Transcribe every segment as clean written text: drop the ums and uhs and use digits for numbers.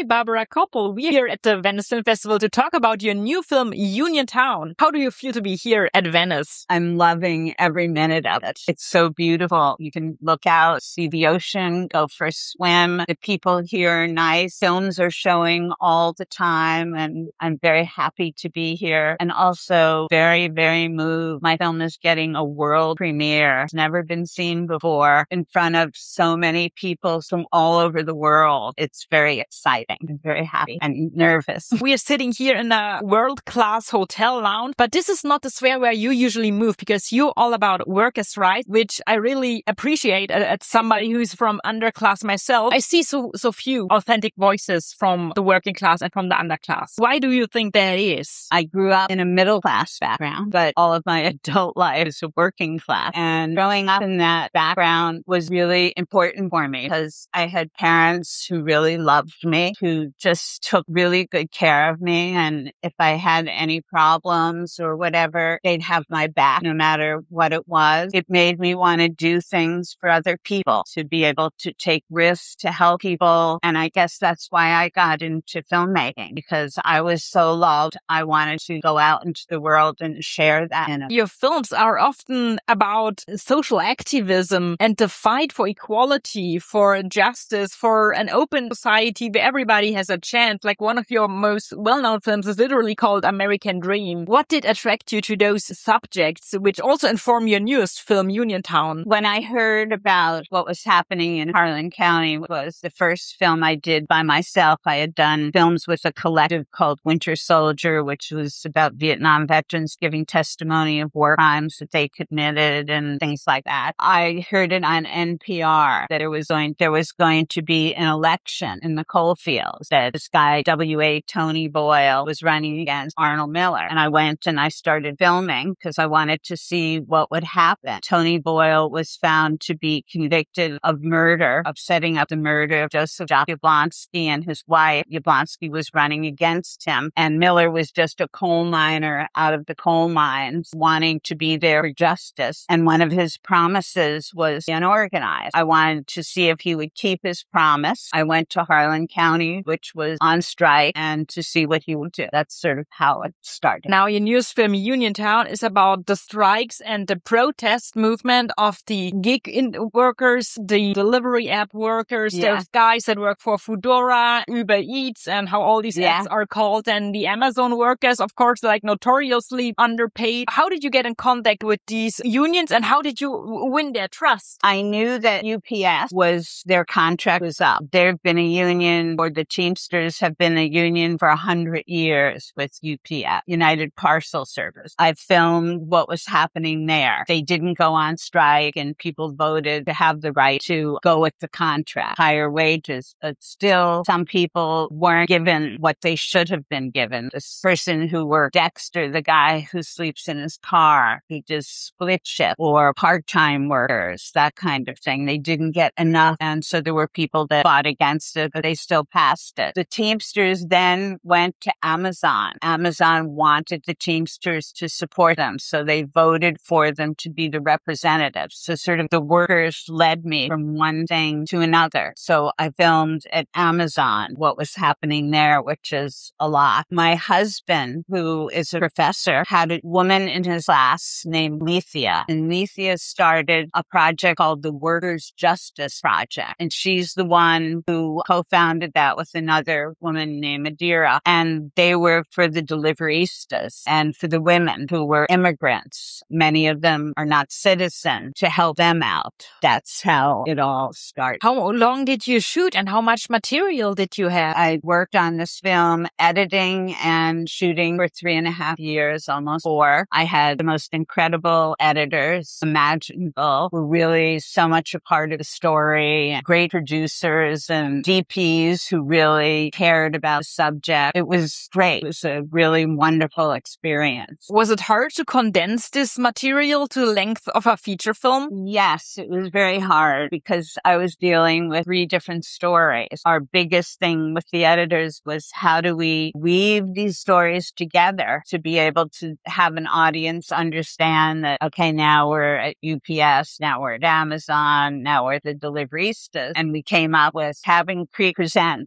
Hi, Barbara Koppel. We're here at the Venice Film Festival to talk about your new film, Uniontown. How do you feel to be here at Venice? I'm loving every minute of it. It's so beautiful. You can look out, see the ocean, go for a swim. The people here are nice. Films are showing all the time, and I'm very happy to be here. And also very, very moved. My film is getting a world premiere. It's never been seen before in front of so many people from all over the world. It's very exciting. I'm very happy and nervous. We are sitting here in a world-class hotel lounge, but this is not the sphere where you usually move because you're all about workers' rights, which I really appreciate as somebody who's from underclass myself. I see so few authentic voices from the working class and from the underclass. Why do you think that is? I grew up in a middle-class background, but all of my adult life is a working class. And growing up in that background was really important for me because I had parents who really loved me, who just took really good care of me. And if I had any problems or whatever, they'd have my back no matter what it was. It made me want to do things for other people, to be able to take risks to help people. And I guess that's why I got into filmmaking, because I was so loved. I wanted to go out into the world and share that. Your films are often about social activism and the fight for equality, for justice, for an open society where everybody has a chance. Like one of your most well-known films is literally called American Dream. What did attract you to those subjects, which also inform your newest film, Uniontown? When I heard about what was happening in Harlan County, it was the first film I did by myself. I had done films with a collective called Winter Soldier, which was about Vietnam veterans giving testimony of war crimes that they committed and things like that. I heard it on NPR that there was going to be an election in the coal fields, that this guy, W.A. Tony Boyle, was running against Arnold Miller. And I went and I started filming because I wanted to see what would happen. Tony Boyle was found to be convicted of murder, of setting up the murder of Joseph Jablonski and his wife. Jablonski was running against him, and Miller was just a coal miner out of the coal mines wanting to be there for justice. And one of his promises was unorganized. I wanted to see if he would keep his promise. I went to Harlan County, which was on strike, and to see what he would do. That's sort of how it started. Now, your newest film, Uniontown, is about the strikes and the protest movement of the gig workers, the delivery app workers, those guys that work for Foodora, Uber Eats, and how all these apps are called, and the Amazon workers, of course, like notoriously underpaid. How did you get in contact with these unions, and how did you win their trust? I knew that UPS their contract was up. They've been a union, or the Teamsters have been a union for 100 years with UPS, United Parcel Service. I filmed what was happening there. They didn't go on strike, and people voted to have the right to go with the contract, higher wages. But still, some people weren't given what they should have been given. This person who worked, Dexter, the guy who sleeps in his car, he just split shift, or part-time workers, that kind of thing. They didn't get enough. And so there were people that fought against it, but they still passed it. The Teamsters then went to Amazon. Amazon wanted the Teamsters to support them, so they voted for them to be the representatives. So sort of the workers led me from one thing to another. So I filmed at Amazon what was happening there, which is a lot. My husband, who is a professor, had a woman in his class named Lethea. And Lethea started a project called the Workers' Justice Project. And she's the one who co-founded that with another woman named Adira. And they were for the deliveristas and for the women who were immigrants. Many of them are not citizens, to help them out. That's how it all started. How long did you shoot and how much material did you have? I worked on this film, editing and shooting for 3.5 years, almost 4. I had the most incredible editors imaginable, who were really so much a part of the story, and great producers and DPs who really cared about the subject. It was great. It was a really wonderful experience. Was it hard to condense this material to the length of a feature film? Yes, it was very hard because I was dealing with 3 different stories. Our biggest thing with the editors was, how do we weave these stories together to be able to have an audience understand that, okay, now we're at UPS, now we're at Amazon, now we're at the deliveristas. And we came up with having present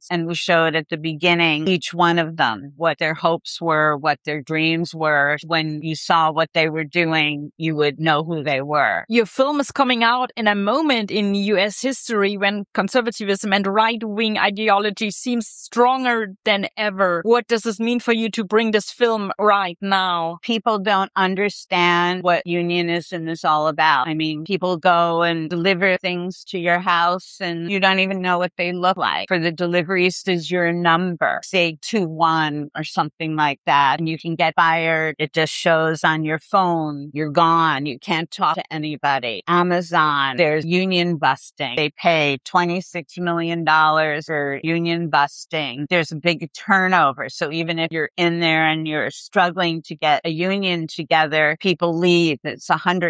unions. And we showed at the beginning, each one of them, what their hopes were, what their dreams were. When you saw what they were doing, you would know who they were. Your film is coming out in a moment in U.S. history when conservatism and right-wing ideology seems stronger than ever. What does this mean for you to bring this film right now? People don't understand what unionism is all about. I mean, people go and deliver things to your house and you don't even know what they look like. For the deliveristas, you're a number, say 2-1 or something like that, and you can get fired. It just shows on your phone. You're gone. You can't talk to anybody. Amazon, there's union busting. They pay $26 million for union busting. There's a big turnover. So even if you're in there and you're struggling to get a union together, people leave. It's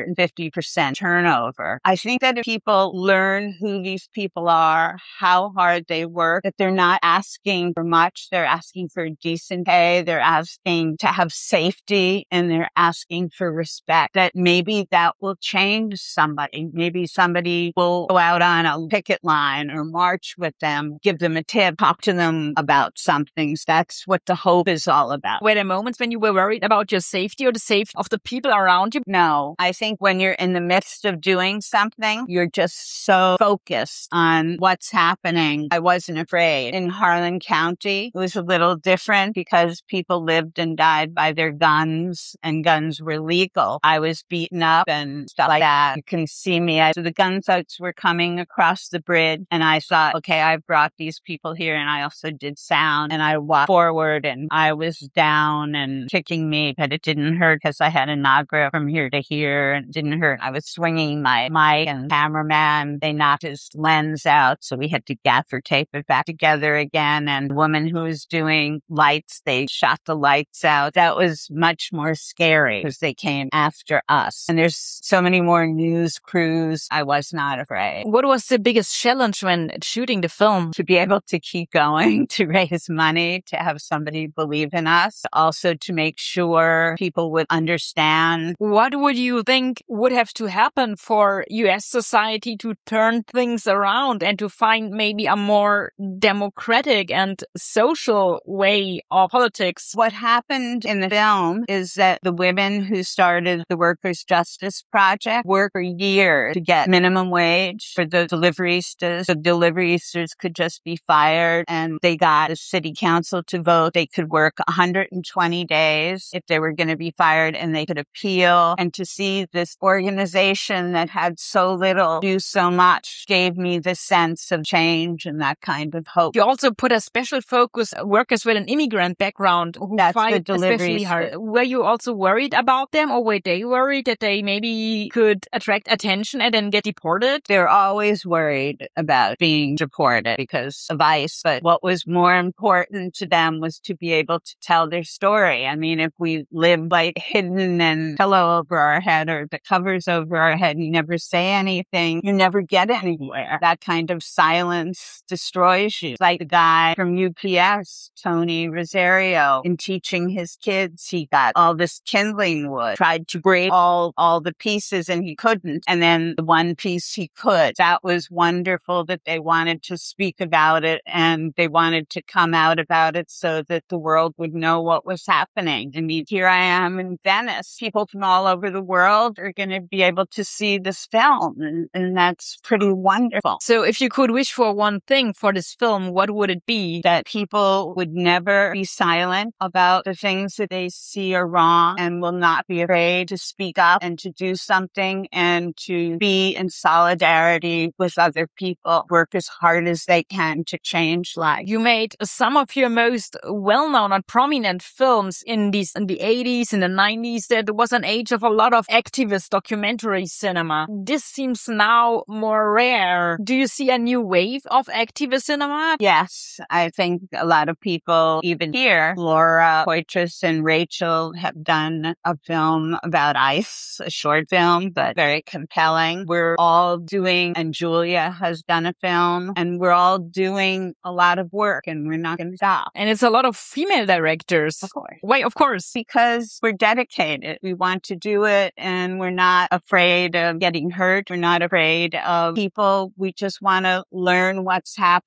150% turnover. I think that if people learn who these people are, how hard they work, that they're not asking for much. They're asking for decent pay. They're asking to have safety, and they're asking for respect, that maybe that will change somebody. Maybe somebody will go out on a picket line or march with them, give them a tip, talk to them about some things. That's what the hope is all about. Were there moments when you were worried about your safety or the safety of the people around you? No. I think when you're in the midst of doing something, you're just so focused on what's happening. I wasn't afraid. In Harlan County, it was a little different because people lived and died by their guns, and guns were legal. I was beaten up and stuff like that. You can see me. So the gunfights were coming across the bridge, and I thought, okay, I've brought these people here, and I also did sound, and I walked forward, and I was down and kicking me, but it didn't hurt because I had a Nagra from here to here, and it didn't hurt. I was swinging my mic, and cameraman, they knocked his lens out, so we had to gaffer tape it back together again. And the woman who was doing lights, they shot the lights out. That was much more scary because they came after us. And there's so many more news crews. I was not afraid. What was the biggest challenge when shooting the film? To be able to keep going, to raise money, to have somebody believe in us, also to make sure people would understand. What would you think would have to happen for U.S. society to turn things around and to find maybe a more democratic and social way of politics? What happened in the film is that the women who started the Workers' Justice Project worked for years to get minimum wage for the deliveristas. The deliveristas could just be fired, and they got the city council to vote. They could work 120 days if they were going to be fired, and they could appeal. And to see this organization that had so little do so much gave me the sense of change and that kind of hope. You also put a special focus on workers with an immigrant background who fight especially hard. Were you also worried about them, or were they worried that they maybe could attract attention and then get deported? They're always worried about being deported because of ICE. But what was more important to them was to be able to tell their story. I mean, if we live like hidden and pillow over our head or the covers over our head, you never say anything, you never get anywhere. That kind of silence destroys you. Like the guy from UPS, Tony Rosario, in teaching his kids, he got all this kindling wood, tried to break all the pieces, and he couldn't. And then the one piece he could. That was wonderful that they wanted to speak about it, and they wanted to come out about it so that the world would know what was happening. I mean, here I am in Venice. People from all over the world are going to be able to see this film, and that's pretty wonderful. So if you could wish for one thing for this film, what would it be? That people would never be silent about the things that they see are wrong, and will not be afraid to speak up and to do something and to be in solidarity with other people, work as hard as they can to change life. You made some of your most well-known and prominent films in the 80s, in the 90s. There was an age of a lot of activist documentary cinema. This seems now more rare. Do you see a new wave of activist cinema? Yes, I think a lot of people, even here, Laura Poitras and Rachel have done a film about ICE, a short film, but very compelling. We're all doing, and Julia has done a film, and we're all doing a lot of work, and we're not going to stop. And it's a lot of female directors. Of course. Why, of course? Because we're dedicated. We want to do it, and we're not afraid of getting hurt. We're not afraid of people. We just want to learn what's happening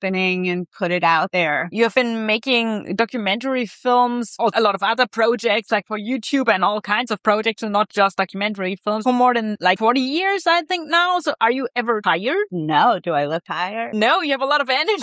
something and put it out there. You have been making documentary films, or a lot of other projects like for YouTube and all kinds of projects, and not just documentary films, for more than like 40 years, I think now. So are you ever tired? No. Do I look tired? No, you have a lot of energy.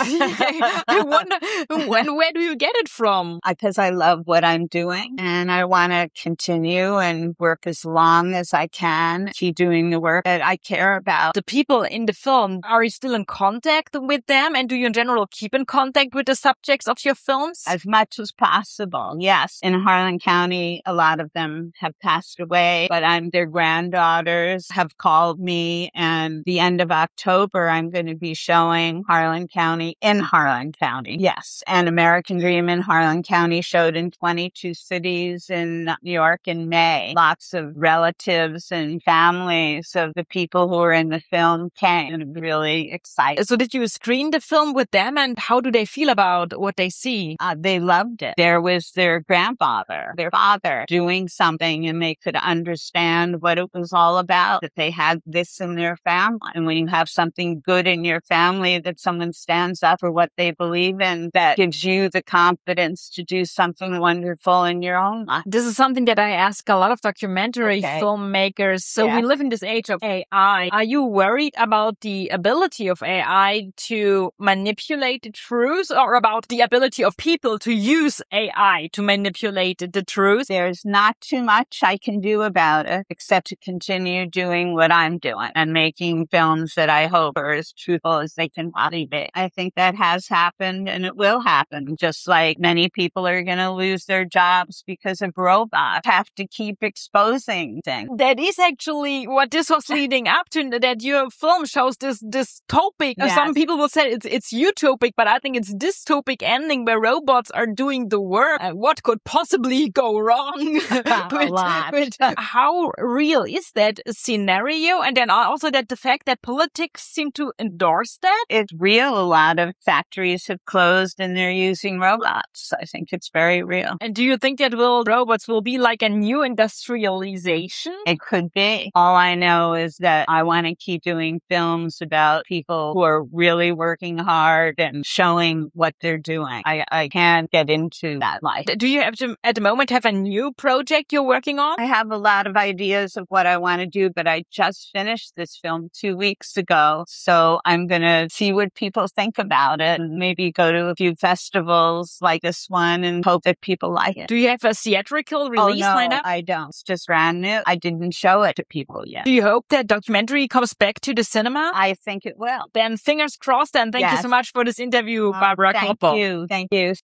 I wonder, where do you get it from? Because I love what I'm doing and I want to continue and work as long as I can, keep doing the work that I care about. The people in the film, are you still in contact with them? And do you in general keep in contact with the subjects of your films? As much as possible, yes. In Harlan County, a lot of them have passed away, but their granddaughters have called me, and the end of October, I'm going to be showing Harlan County in Harlan County. Yes. And American Dream in Harlan County showed in 22 cities in New York in May. Lots of relatives and families of the people who were in the film came, and I'm really excited. So did you screen the film with them, and how do they feel about what they see? They loved it. There was their grandfather, their father doing something, and they could understand what it was all about, that they had this in their family. And when you have something good in your family, that someone stands up for what they believe in, that gives you the confidence to do something wonderful in your own life. This is something that I ask a lot of documentary filmmakers. So we live in this age of AI. Are you worried about the ability of AI to manipulate the truth, or about the ability of people to use AI to manipulate the truth? There's not too much I can do about it except to continue doing what I'm doing and making films that I hope are as truthful as they can possibly be. I think that has happened and it will happen, just like many people are going to lose their jobs because of robots. Have to keep exposing things. That is actually what this was leading up to, that your film shows this dystopic. Yes. Some people will say it's utopic, but I think it's dystopic ending where robots are doing the work. What could possibly go wrong? A lot. How real is that scenario? And then also that the fact that politics seem to endorse that? It's real. A lot of factories have closed and they're using robots. I think it's very real. And do you think that robots will be like a new industrialization? It could be. All I know is that I want to keep doing films about people who are really working hard and showing what they're doing. I can't get into that life. Do you have to, at the moment, have a new project you're working on? I have a lot of ideas of what I want to do, but I just finished this film 2 weeks ago. So I'm going to see what people think about it and maybe go to a few festivals like this one and hope that people like it. Do you have a theatrical release lined up? I don't. It's just brand new. I didn't show it to people yet. Do you hope that documentary comes back to the cinema? I think it will. Then fingers crossed, and thank you so much for this interview, Barbara Kopel. Thank you.